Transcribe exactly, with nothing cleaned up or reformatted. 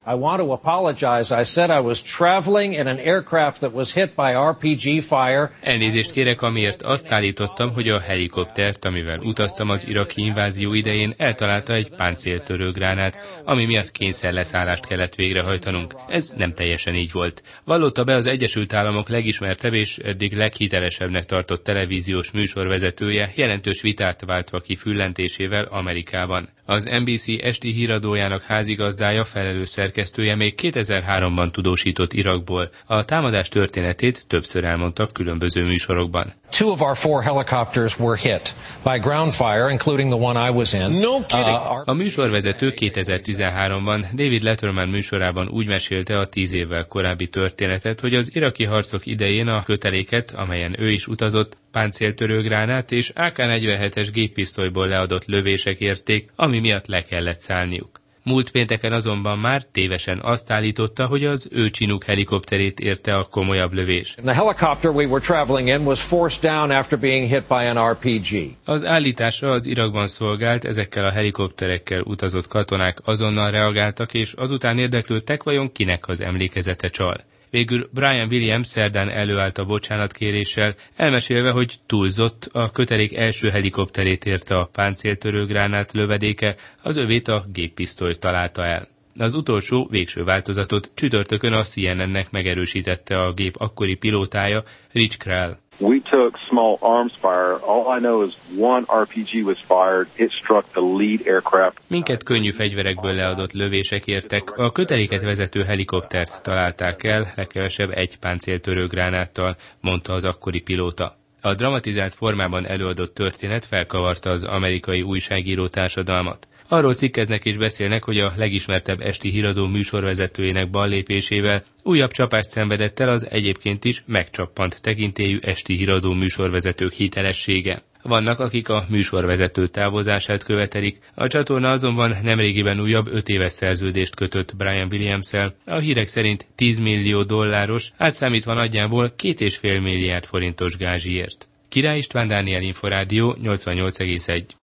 I want to apologize. I said I was traveling in an aircraft that was hit by er pé gé fire. Elnézést kérek, amiért azt állítottam, hogy a helikoptert, amivel utaztam az iraki invázió idején, eltalálta egy páncéltörő gránát, ami miatt kényszerleszállást kellett végrehajtanunk. Ez nem teljesen így volt. Vallotta be az Egyesült Államok legismertebb és eddig leghitelesebbnek tartott televíziós műsorvezetője, jelentős vitát váltva ki füllentésével Amerikában. Az en bé cé esti híradójának házigazdája, felelős szerkesztője még kétezer-háromban tudósított Irakból. A támadás történetét többször elmondtak különböző műsorokban. Two of our four helicopters were hit by ground fire, including the one I was in. No kidding. Uh, a műsorvezető kétezer-tizenháromban David Letterman műsorában úgy mesélte a tíz évvel korábbi történetet, hogy az iraki harcok idején a köteléket, amelyen ő is utazott, páncéltörő gránát és á ká negyvenhetes géppisztolyból leadott lövések érték, ami miatt le kellett szállniuk. Múlt pénteken azonban már tévesen azt állította, hogy az ő Chinook helikopterét érte a komolyabb lövés. The helicopter we were traveling in was forced down after being hit by an er pé gé. Az állításra az Irakban szolgált, ezekkel a helikopterekkel utazott katonák azonnal reagáltak, és azután érdeklődtek, vajon kinek az emlékezete csal. Végül Brian Williams szerdán előállt a bocsánatkéréssel, elmesélve, hogy túlzott, a kötelék első helikopterét érte a páncéltörő gránát lövedéke, az övét a géppisztoly találta el. Az utolsó, végső változatot csütörtökön a cé en en-nek megerősítette a gép akkori pilótája, Rich Krall. We took small arms fire. All I know is one er pé gé was fired. It struck the lead aircraft. Minket könnyű fegyverekből leadott lövések értek. A köteléket vezető helikoptert találták el, legkevesebb egy páncéltörő gránáttal, mondta az akkori pilóta. A dramatizált formában előadott történet felkavarta az amerikai újságíró társadalmat. Arról cikkeznek és beszélnek, hogy a legismertebb esti híradó műsorvezetőjének ballépésével újabb csapást szenvedett el az egyébként is megcsappant tekintélyű esti híradó műsorvezetők hitelessége. Vannak, akik a műsorvezető távozását követelik, a csatorna azonban nemrégiben újabb öt éves szerződést kötött Brian Williams-el, a hírek szerint tíz millió dolláros, átszámítva nagyjából két és fél milliárd forintos gázsiért. Király István, Dániel Inforádió, nyolcvannyolc egész egy.